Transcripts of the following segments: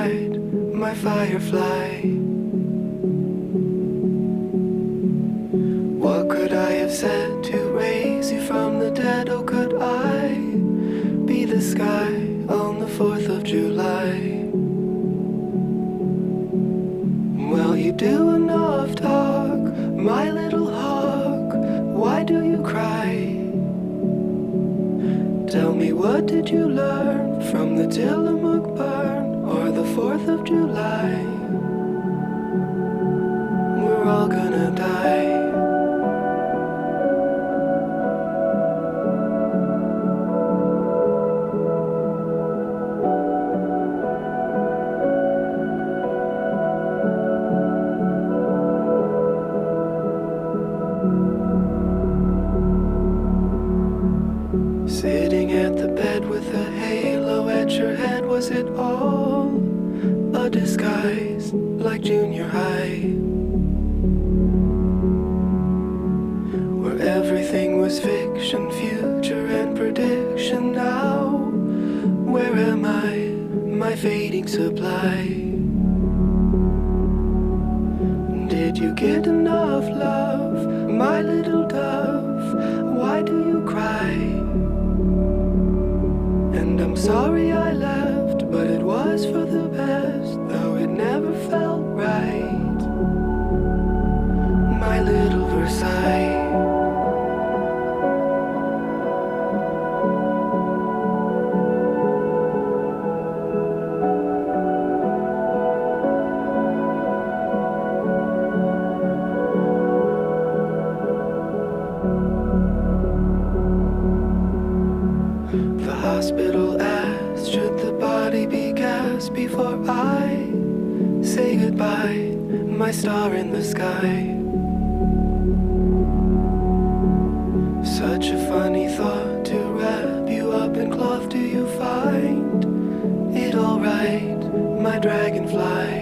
inside my firefly. What could I have said to raise you from the dead? Oh, could I be the sky on the 4th of July? Well, you do enough talk, my little hawk. Why do you cry? Tell me, what did you learn from the Tillamook burn or the 4th of July? We're all gonna die. Sitting at the bed with a halo at your head, was it all a disguise like junior high? Where everything was fiction, future and prediction. Now, where am I, my fading supply? Did you get enough love, my little dove? Why do you cry? And I'm sorry I left, but it was for the best, though it never felt right. My little Versailles. The hospital asked, should the body be gassed before I say goodbye, my star in the sky? Such a funny thought to wrap you up in cloth. Do you find it alright, my dragonfly?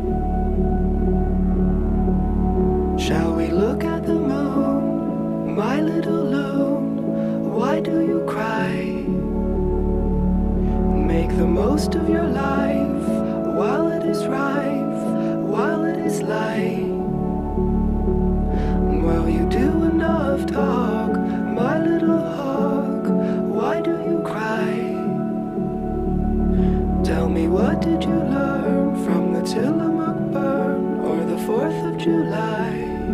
Shall we look at the moon, my little loon? Why do you cry? Make the most of your life while it is rife, while it is light. Well, you do enough talk, my little hawk. Why do you cry? Tell me, what did you learn from the Tillamook burn or the 4th of July?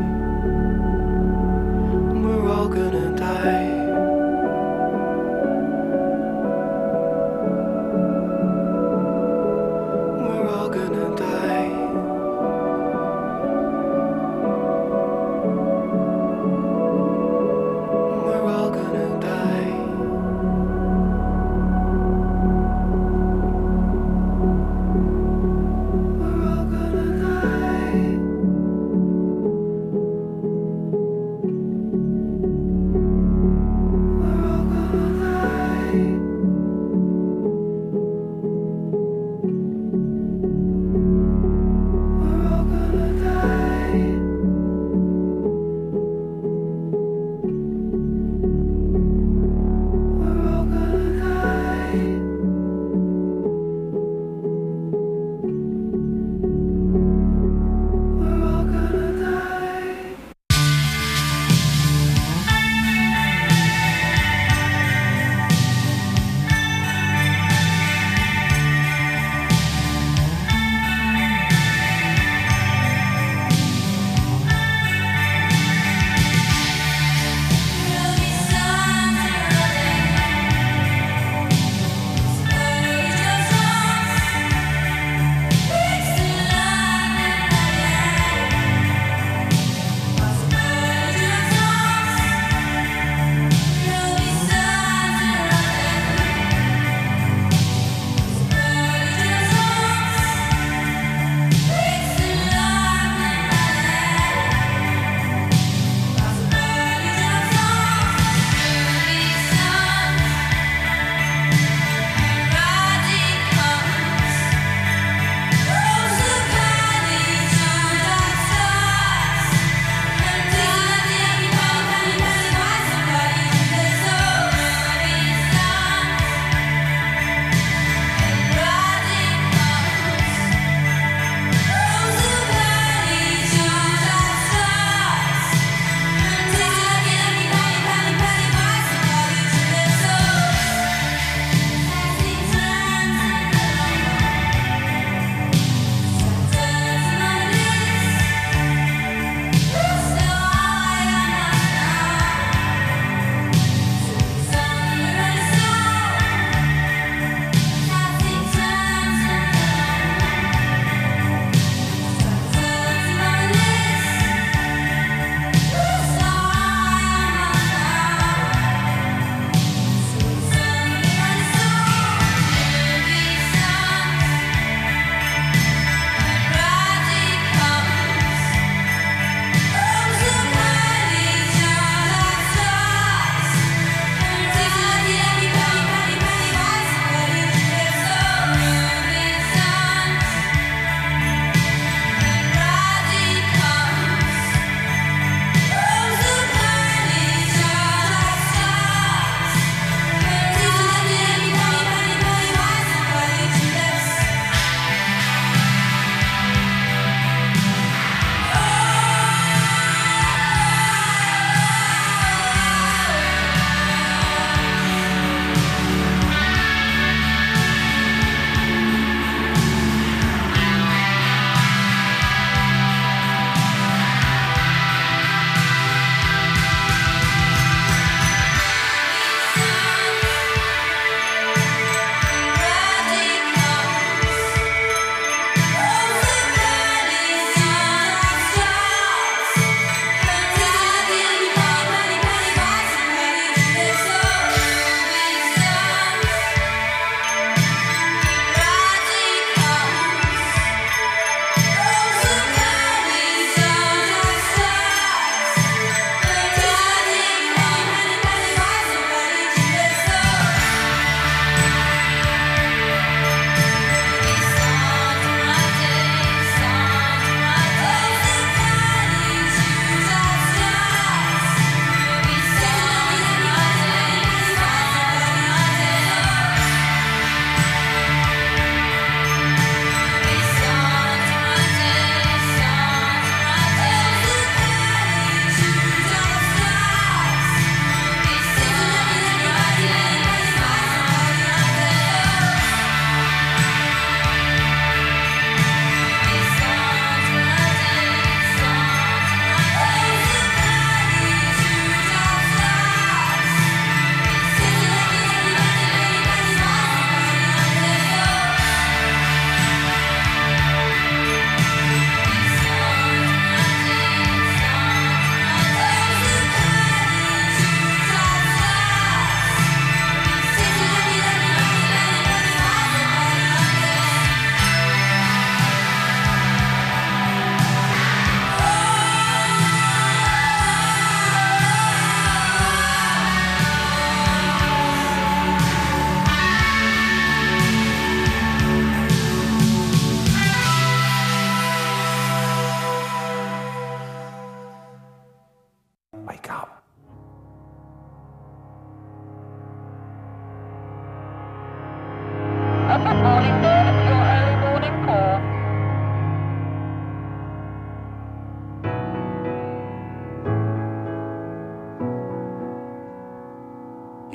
We're all gonna die.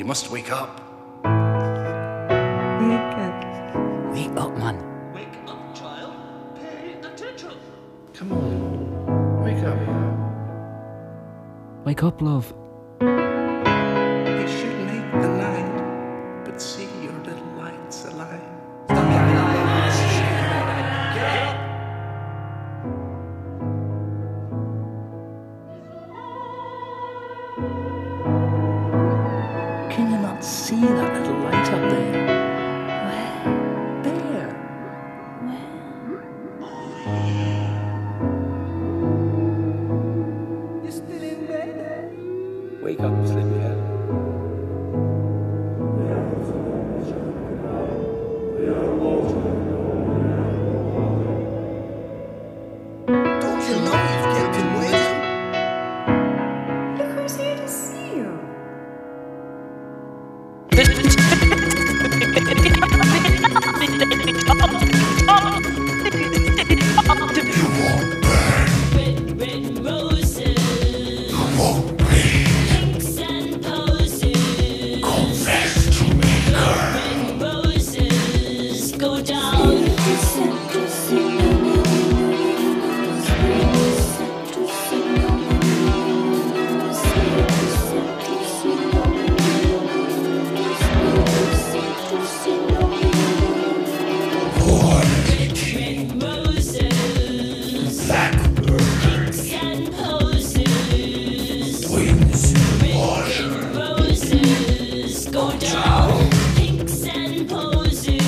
must wake up. Wake up, man. Wake up, child. Pay attention. Come on, wake up. Wake up, love. You should make the night, but see your little lights alive. Can you not see that little light up there? Where? There. Where? You're still in bed. Wake up, sleepyhead. Don't you know you've kept him waiting? Look who's here to see you. Red roses, pinks and posies. Confess to me, girl. Red roses go down. Red roses, pinks and posies. Wings in Red roses go down. Pinks and posies.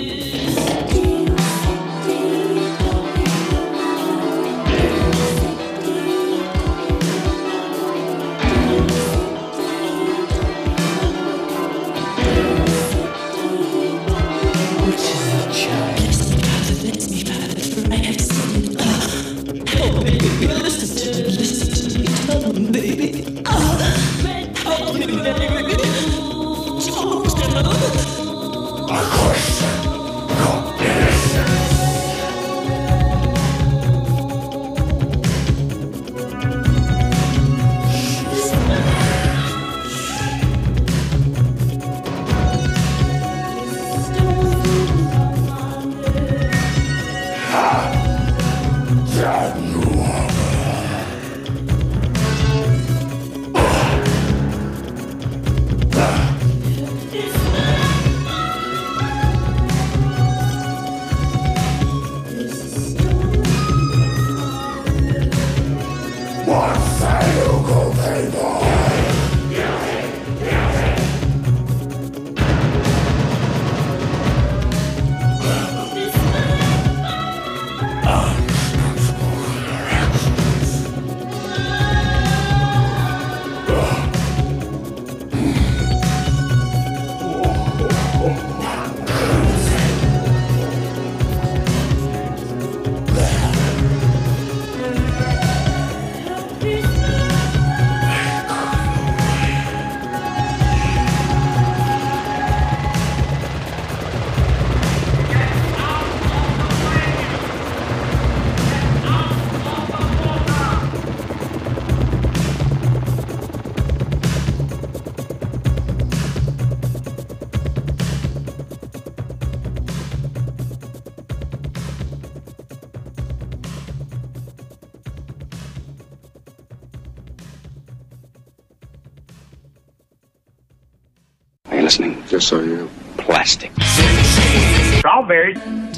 Are you listening? Yes, I am. Plastic. Strawberries.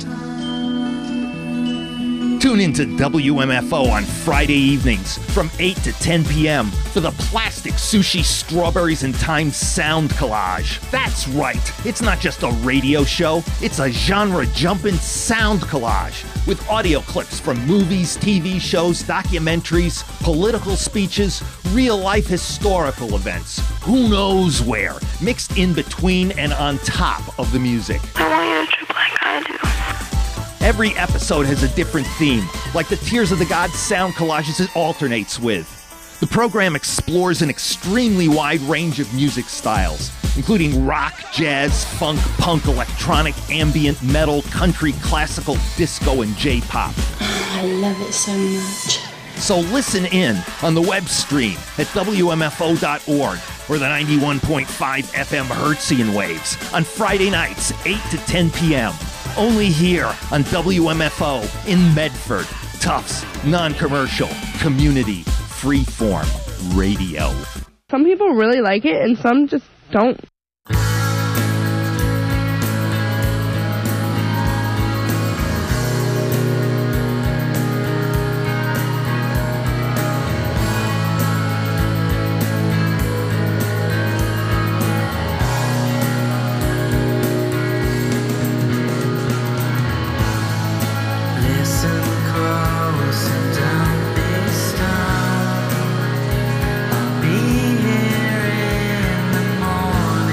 Tune in to WMFO on Friday evenings from 8 to 10 p.m. for the Plastic Sushi Strawberries and Time Sound Collage. That's right, it's not just a radio show, it's a genre-jumping sound collage with audio clips from movies, TV shows, documentaries, political speeches, real-life historical events, who knows where, mixed in between and on top of the music. I want you to trip like I do. Every episode has a different theme, like the Tears of the Gods sound collages it alternates with. The program explores an extremely wide range of music styles, including rock, jazz, funk, punk, electronic, ambient, metal, country, classical, disco, and J-pop. I love it so much. So listen in on the web stream at WMFO.org or the 91.5 FM Hertzian waves on Friday nights, 8 to 10 p.m. Only here on WMFO in Medford. Tufts, non-commercial, community, freeform radio. Some people really like it and some just don't. Be here in the morning.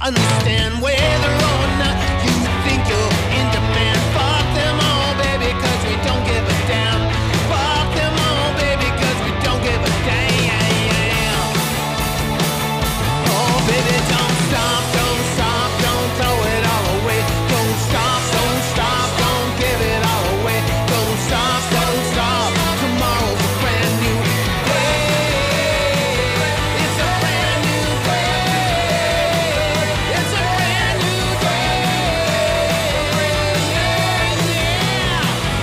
understand whether or not you think you're in demand. Fuck them all, baby, cause we don't give a damn. Fuck them all, baby, cause we don't give a damn. Oh, baby, don't stop, don't throw it all away. Don't stop, don't give it all away. Don't stop, tomorrow's a brand new day. It's a brand new day. It's a brand new day. Yeah.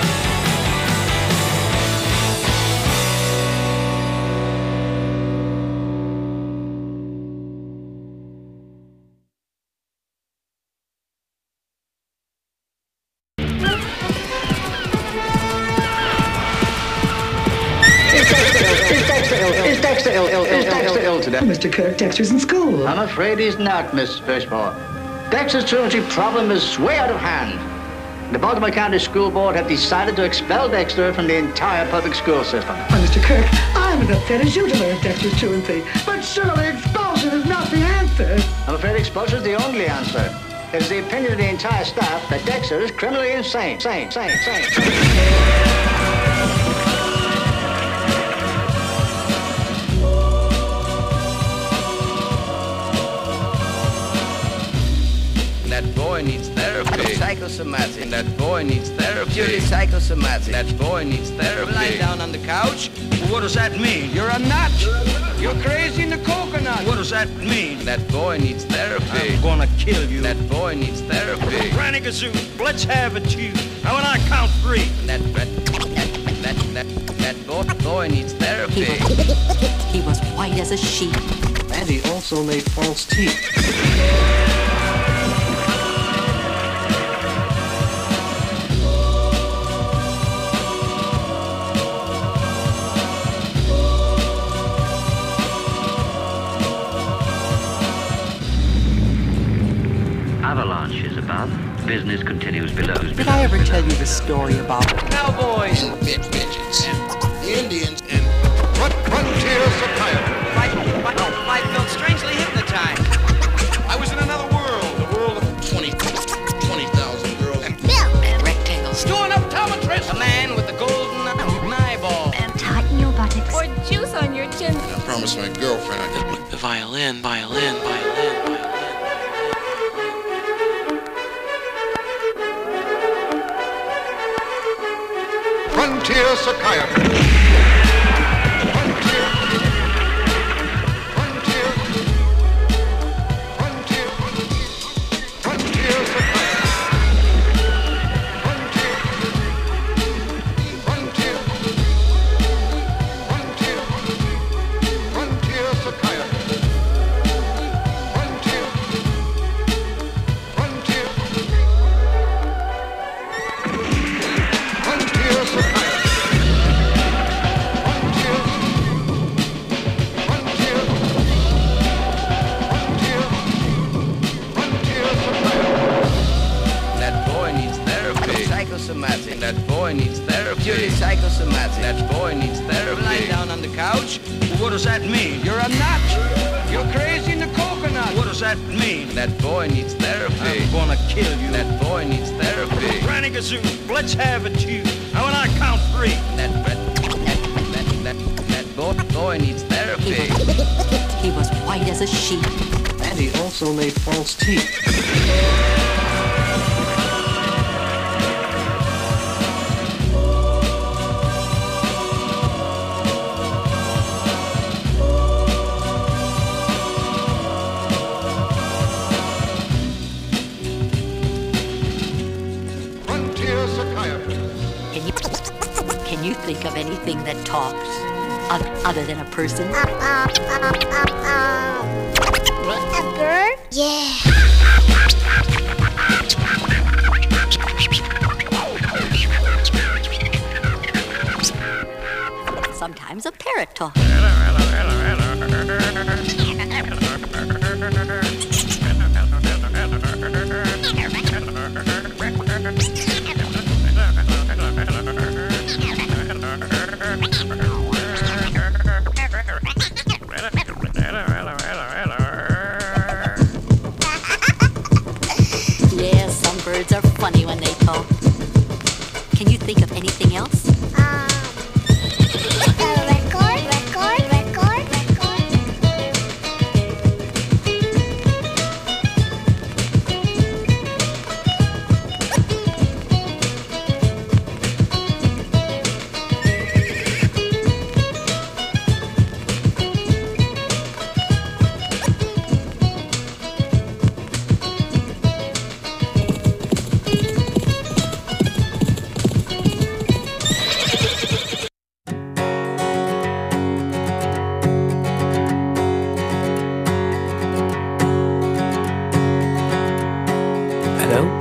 Is Dexter ill today? Mr. Kirk, Dexter's in school. I'm afraid he's not, Miss Fishmore. Dexter's truancy problem is way out of hand. The Baltimore County School Board have decided to expel Dexter from the entire public school system. Mr. Kirk, I'm as upset as you to learn Dexter's truancy. But surely expulsion is not the answer. I'm afraid expulsion is the only answer. It is the opinion of the entire staff that Dexter is criminally insane. Sane. That boy needs therapy. Psychosomatic. That boy needs therapy. Purely psychosomatic. That boy needs therapy. Lying down on the couch. Well, what does that mean? You're a nut. You're crazy in the coconut. What does that mean? That boy needs therapy. I'm gonna kill you. That boy needs therapy. Granny Gazoo, let's have it, you. Now when I count three. That boy needs therapy. He was white as a sheet. And he also made false teeth. Avalanches above, business continues below. Did I ever tell you the story about Cowboys and midgets and the Indians and frontier psychiatry? I felt strangely hypnotized. I was in another world, the world of 20,000 girls. Milk and rectangles. Storing up optometrist. A man with the golden eyeball. And tighten your buttocks. Or juice on your chin. I promised my girlfriend I'd just The violin. frontier psychiatry. Psychosomatic. That boy needs therapy. Purely psychosomatic. That boy needs therapy. Lying down on the couch. Well, what does that mean? You're a nut. You're crazy in the coconut. What does that mean? That boy needs therapy. I'm gonna kill you. That boy needs therapy. Granny Gazoo, let's have it, you. Now when I count three. That boy needs therapy. He was white as a sheet. And he also made false teeth. Can you think of anything that talks other than a person? A bird? Yeah. Sometimes a parrot talks.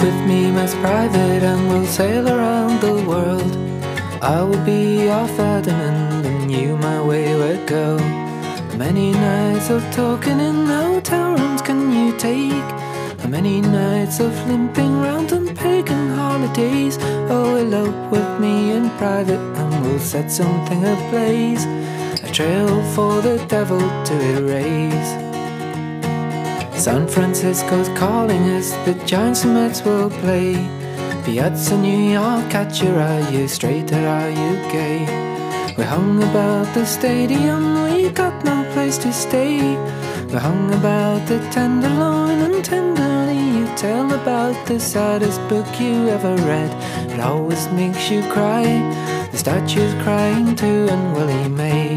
with me, Miss Private, and we'll sail around the world. I will be your Ferdinand, and you my wayward girl. How many nights of talking in hotel rooms can you take? How many nights of limping round on pagan holidays? Oh, elope with me in private, and we'll set something ablaze, a trail for the devil to erase. San Francisco's calling us, the Giants and Mets will play. Piazza New York, catcher, are you straight or are you gay? We hung about the stadium, we got no place to stay. We hung about the Tenderloin, and tenderly you tell about the saddest book you ever read. It always makes you cry, the statue's crying too, and Willie May.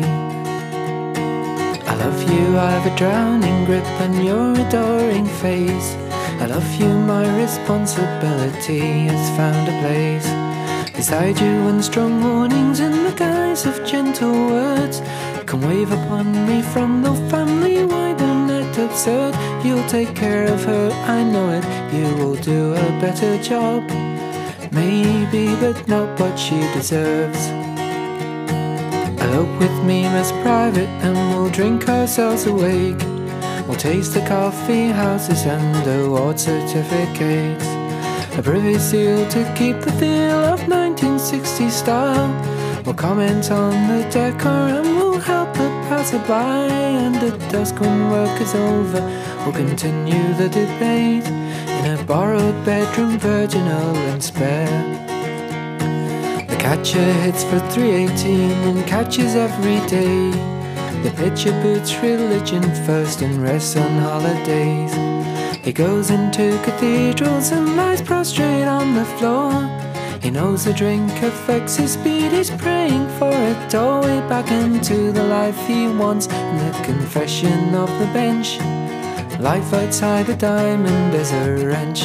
I love you, I've a drowning grip on your adoring face. I love you, my responsibility has found a place beside you, and strong warnings in the guise of gentle words can wave upon me from the family-wide net absurd. You'll take care of her, I know it, you will do a better job, maybe, but not what she deserves. Elope with me, Miss Private, and we'll drink ourselves awake. We'll taste the coffee houses and award certificates, a privy seal to keep the feel of 1960s style. We'll comment on the decor and we'll help the passerby, and at dusk when work is over, we'll continue the debate in a borrowed bedroom, virginal and spare. The catcher hits for 318 and catches every day. The pitcher boots religion first and rests on holidays. He goes into cathedrals and lies prostrate on the floor. He knows the drink affects his speed, he's praying for a doorway back into the life he wants. And the confession of the bench, life outside the diamond is a wrench.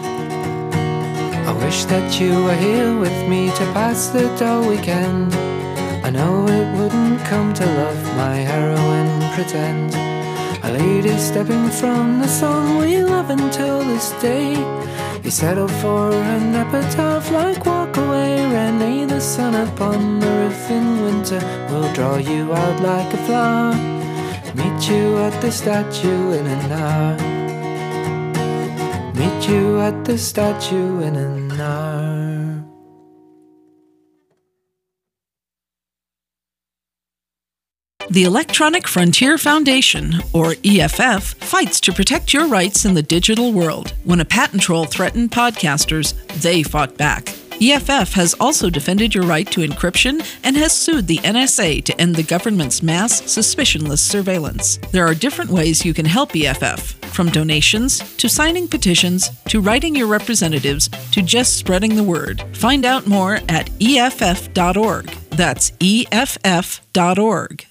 I wish that you were here with me to pass the dull weekend. I know it wouldn't come to love my heroine pretend. A lady stepping from the song we love until this day. You settle for an epitaph like Walk Away, Renee. The sun upon the roof in winter will draw you out like a flower. Meet you at the statue in an hour. Meet you at the statue in an hour. The Electronic Frontier Foundation, or EFF, fights to protect your rights in the digital world. When a patent troll threatened podcasters, they fought back. EFF has also defended your right to encryption and has sued the NSA to end the government's mass, suspicionless surveillance. There are different ways you can help EFF, from donations, to signing petitions, to writing your representatives, to just spreading the word. Find out more at EFF.org. That's EFF.org.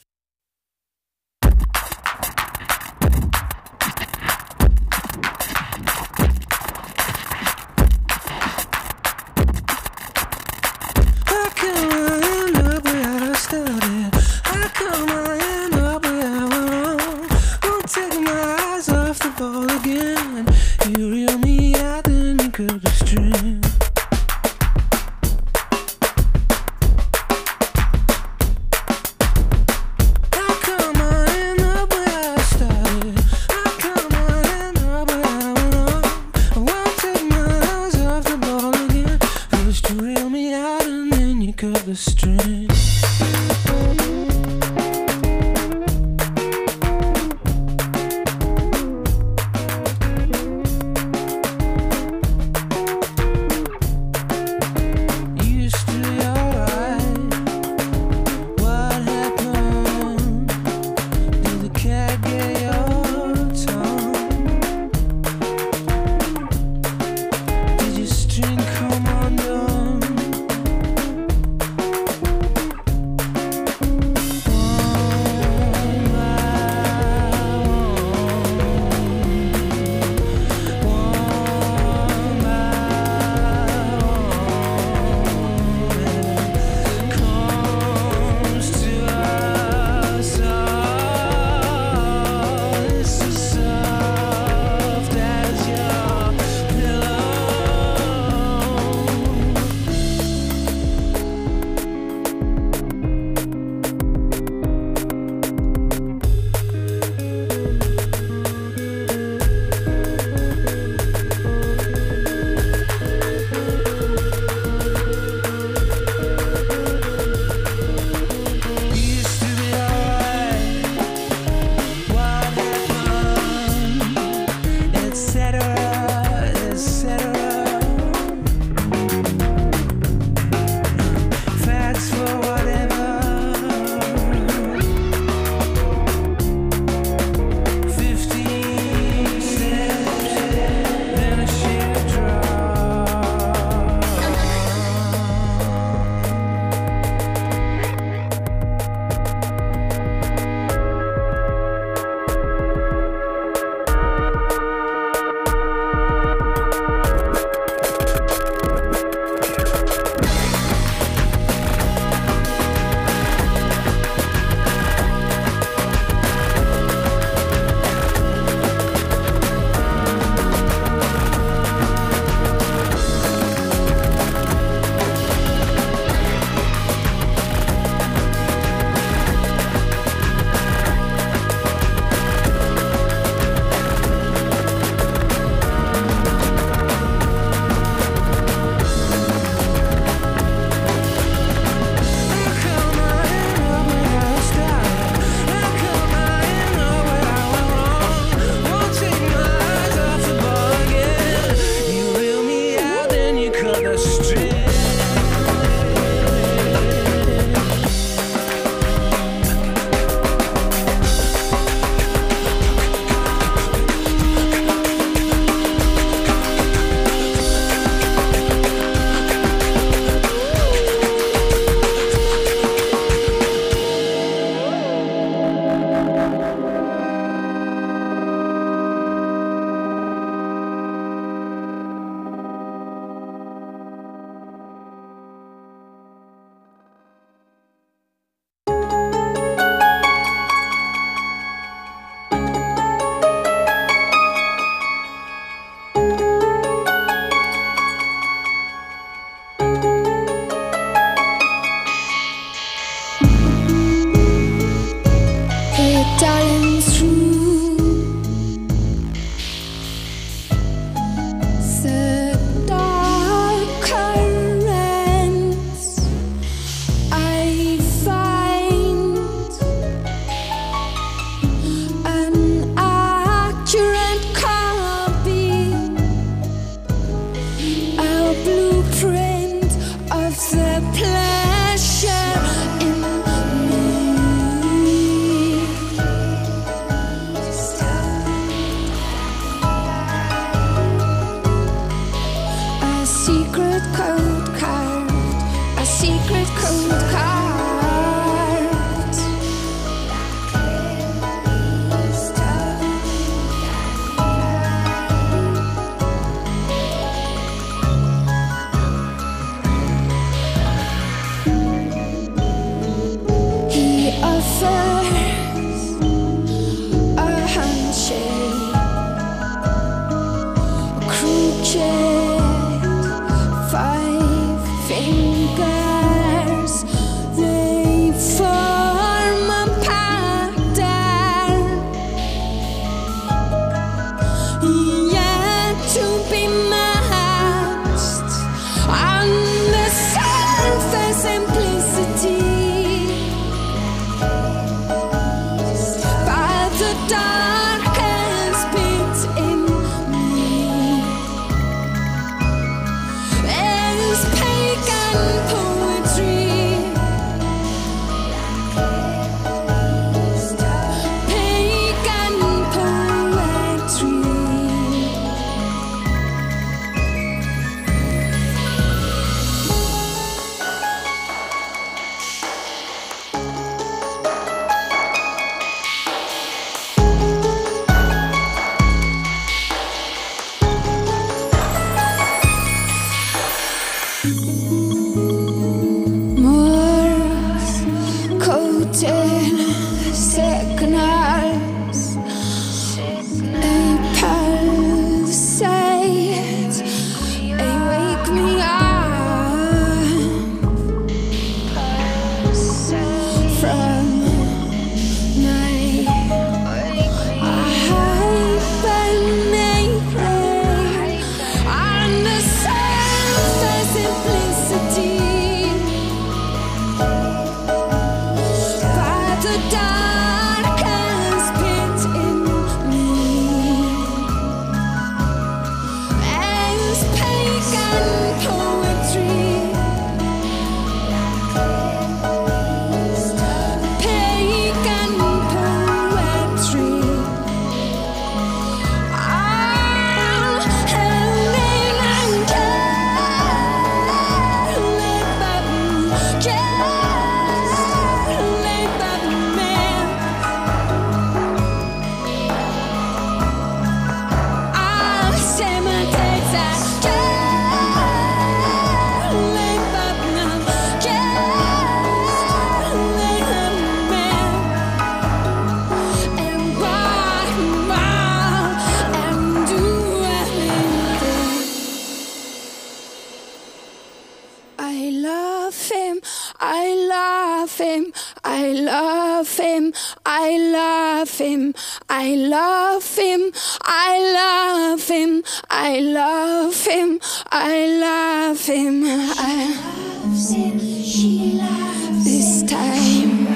I love him, I love him, I love him, I love him, I love him, I love him. I loves him, she loves this time.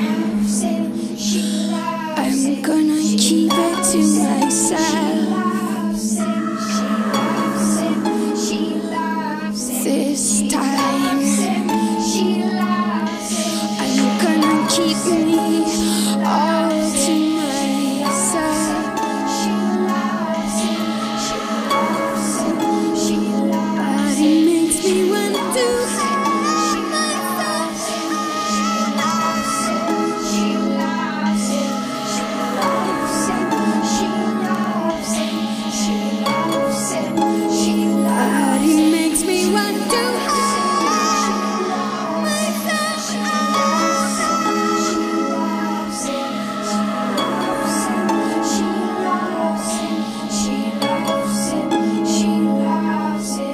I'm gonna keep it to myself. This time I'm gonna keep me all to myself. But it makes me want to hurt myself. She loves him, she loves him, she loves him, she loves him. But it makes me want to hurt myself. She loves him, she loves him, she loves him.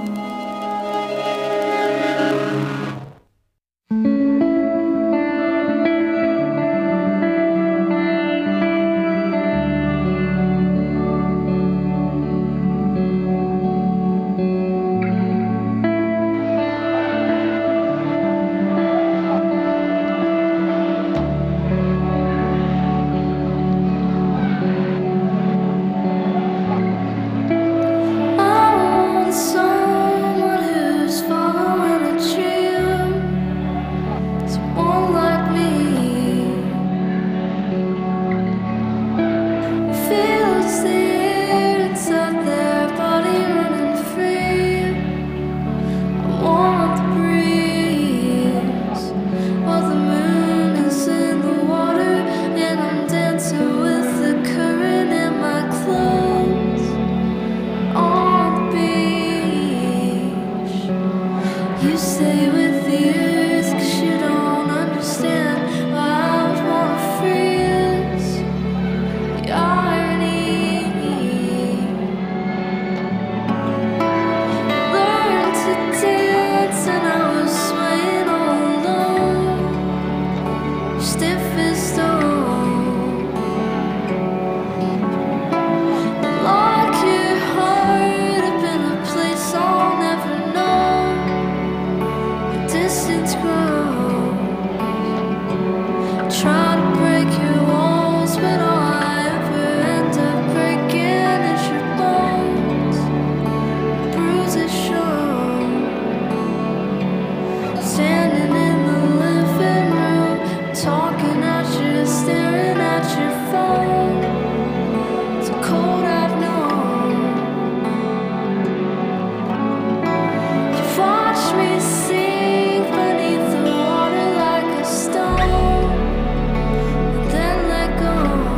I want someone who's following a dream, someone like me. Feels the air inside their body running free. I want the breeze while the moon is in the water, and I'm dancing with the current in my clothes. On the beach, you stay with the earth 'cause you don't understand why I would wanna freeze. The irony. Learned to dance and I was swaying all alone, stiff as stone. Lock your heart up in a place I'll never know. The distance grows. Try to break your walls, but all I ever end up breaking is your bones. Bruises show. Standing in the living room, talking at you, staring at your phone. It's a cold I've known. You've watched me sink beneath the water like a stone, and then let go.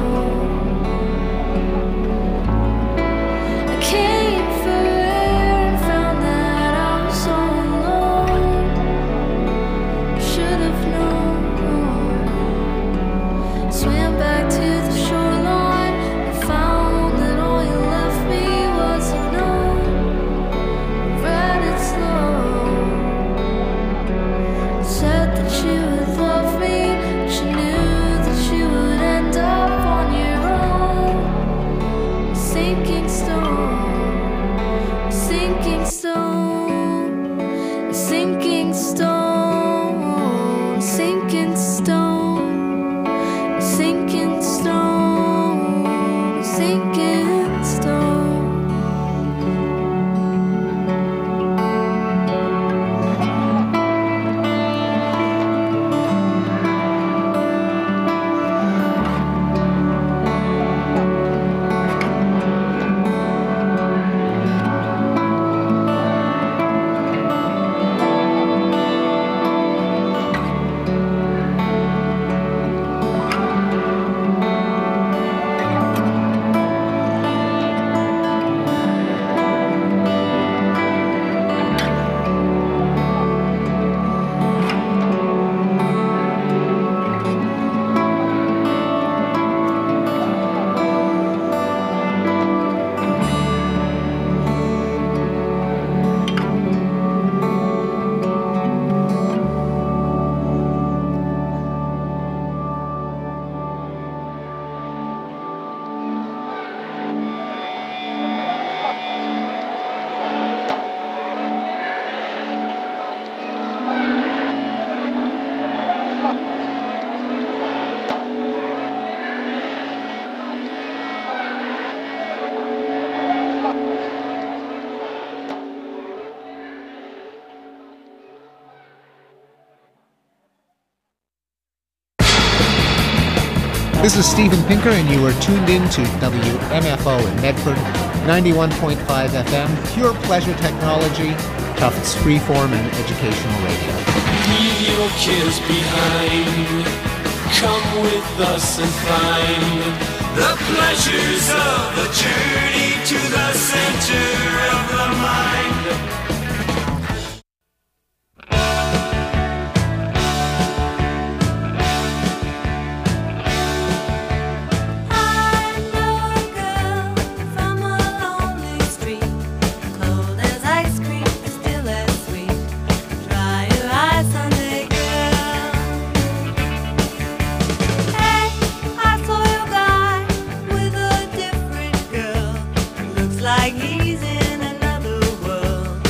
I came for air and found that I was all alone. Should have known. Swam back to the shoreline and found that all you left me was a note. Read it slow. Said that you would love me, but you knew that you would end up on your own. Sinking stone, sinking stone, sinking stone, sinking stone, sinking This is Steven Pinker, and you are tuned in to WMFO in Medford, 91.5 FM, pure pleasure technology, Tufts freeform and educational radio. Leave your cares behind. Come with us and find the pleasures of the journey to the center of the mind. Like he's in another world.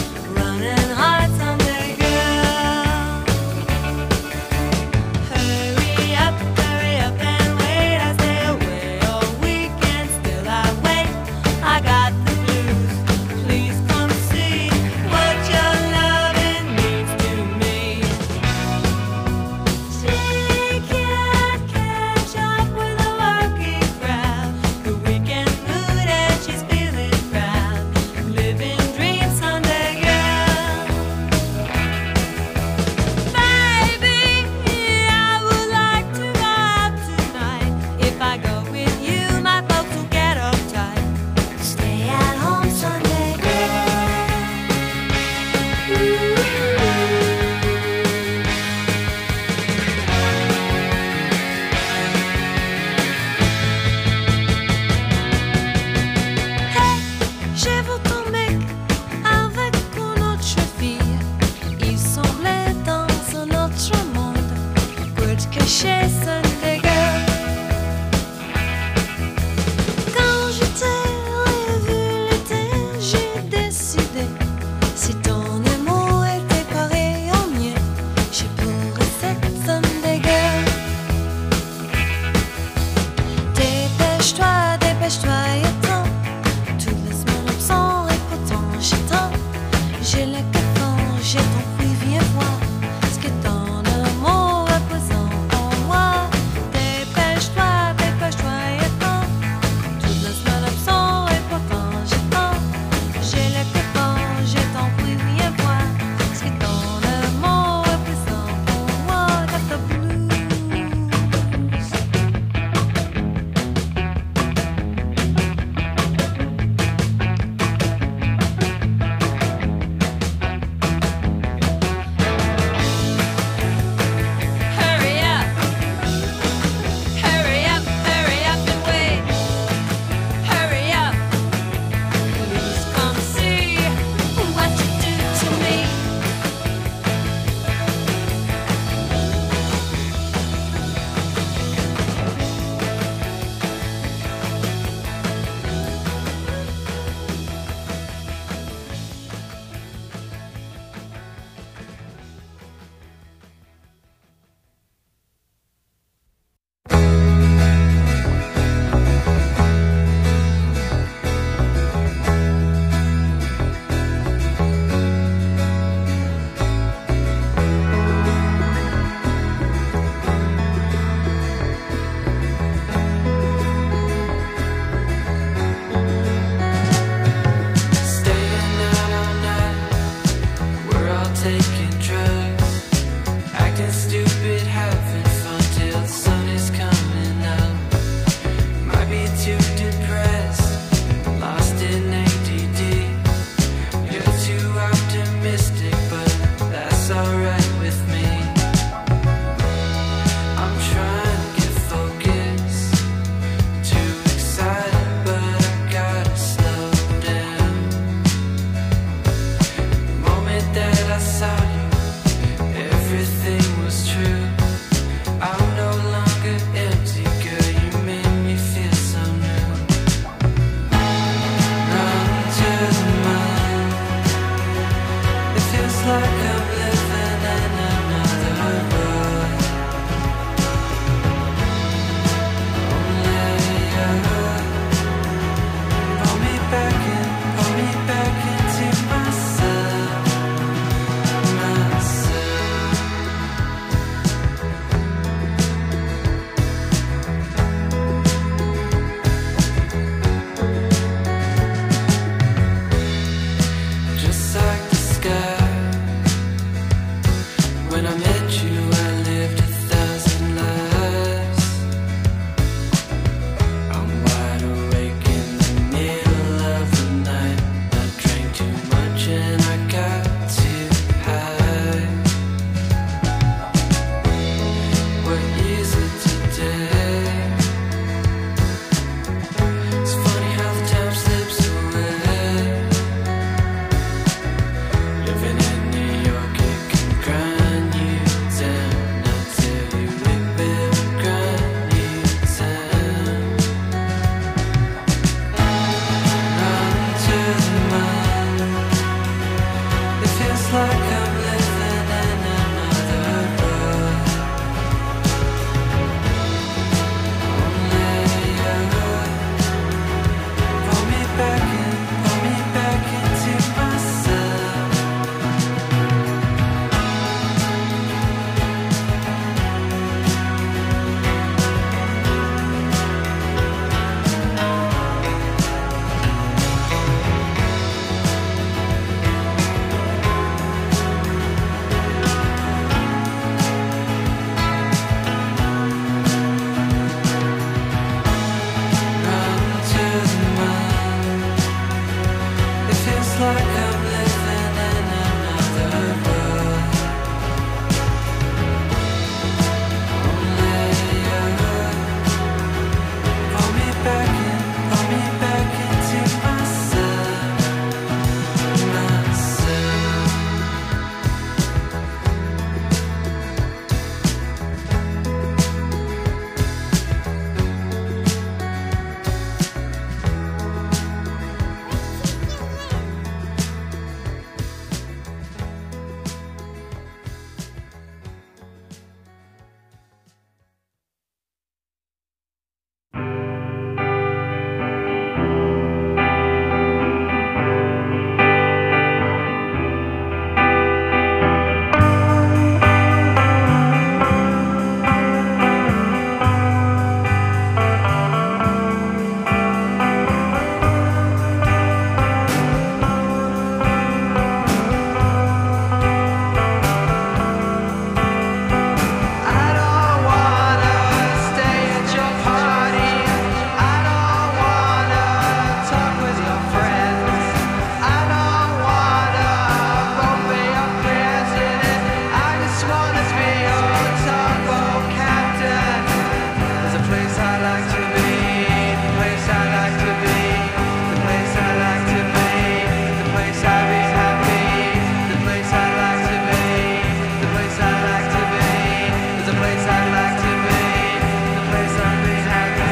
like to be, the place I like to be, the place I like to be, the place I be happy, the place I like to be, the place I like to be, the place I like to be, the place I be happy.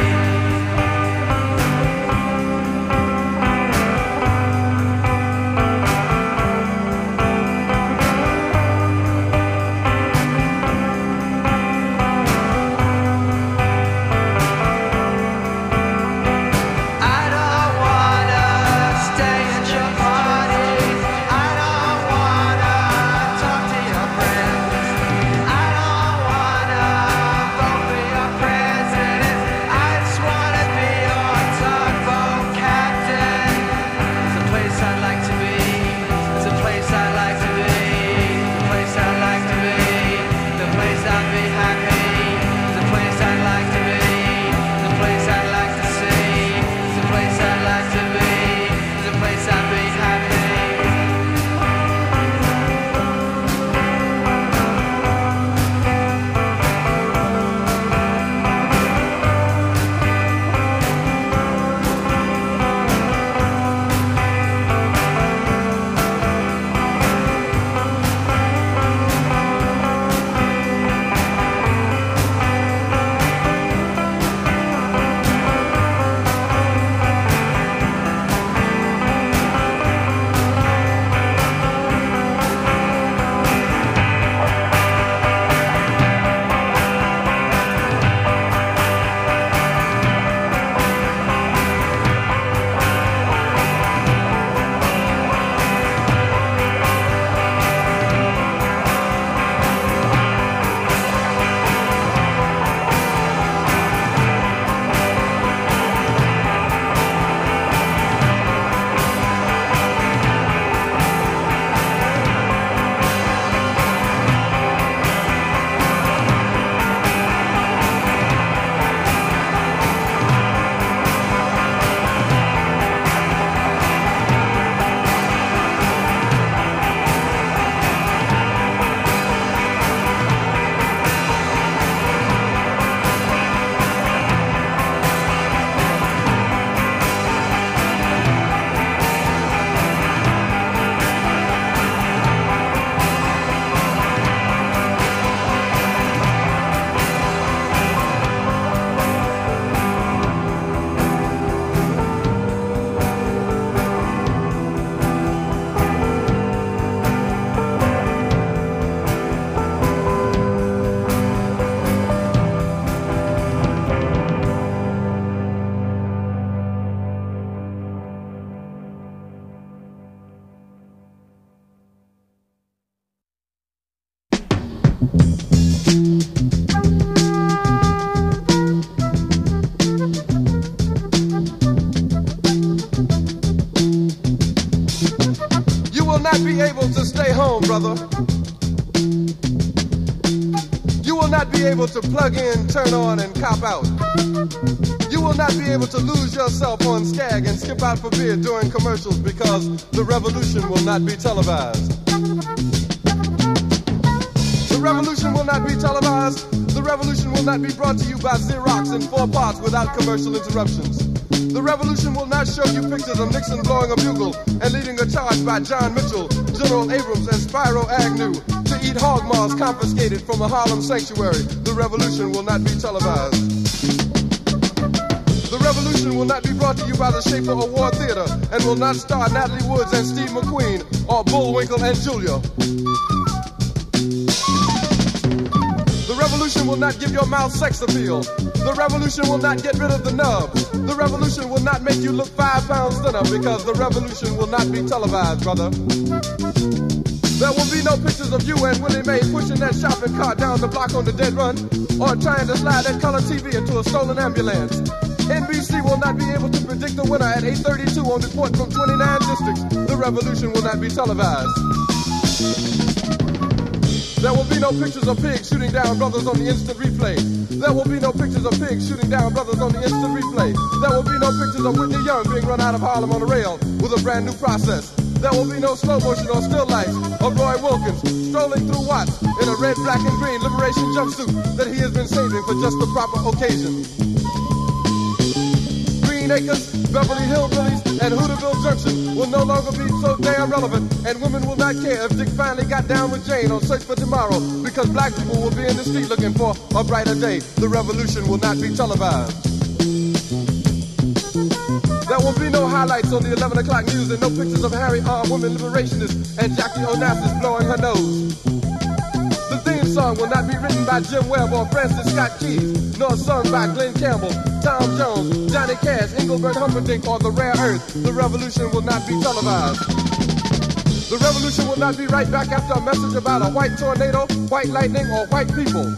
Be able to stay home, brother. You will not be able to plug in, turn on, and cop out. You will not be able to lose yourself on Skag and skip out for beer during commercials because the revolution will not be televised. The revolution will not be televised. The revolution will not be brought to you by Xerox in 4 parts without commercial interruptions. The revolution will not show you pictures of Nixon blowing a bugle and leading a charge by John Mitchell, General Abrams, and Spyro Agnew to eat hog maws confiscated from a Harlem sanctuary. The revolution will not be televised. The revolution will not be brought to you by the Schaefer Award Theater and will not star Natalie Woods and Steve McQueen or Bullwinkle and Julia. The revolution will not give your mouth sex appeal. The revolution will not get rid of the nubs. The revolution will not make you look 5 pounds thinner because the revolution will not be televised, brother. There will be no pictures of you and Willie Mae pushing that shopping cart down the block on the dead run or trying to slide that color TV into a stolen ambulance. NBC will not be able to predict the winner at 8:32 on report from 29 districts. The revolution will not be televised. There will be no pictures of pigs shooting down brothers on the instant replay. There will be no pictures of pigs shooting down brothers on the instant replay. There will be no pictures of Whitney Young being run out of Harlem on a rail with a brand new process. There will be no slow motion or still life of Roy Wilkins strolling through Watts in a red, black, and green liberation jumpsuit that he has been saving for just the proper occasion. Green Acres, Beverly Hillbillies, and Hooterville Junction will no longer be so damn relevant, and women will not care if Dick finally got down with Jane on Search for Tomorrow, because black people will be in the street looking for a brighter day. The revolution will not be televised. There will be no highlights on the 11 o'clock news and no pictures of Harry armed women liberationists and Jackie Onassis blowing her nose. The theme song will not be written by Jim Webb or Francis Scott Keys, nor sung by Glenn Campbell, Tom Jones, Johnny Cash, Engelbert Humperdinck, or The Rare Earth. The revolution will not be televised. The revolution will not be right back after a message about a white tornado, white lightning, or white people.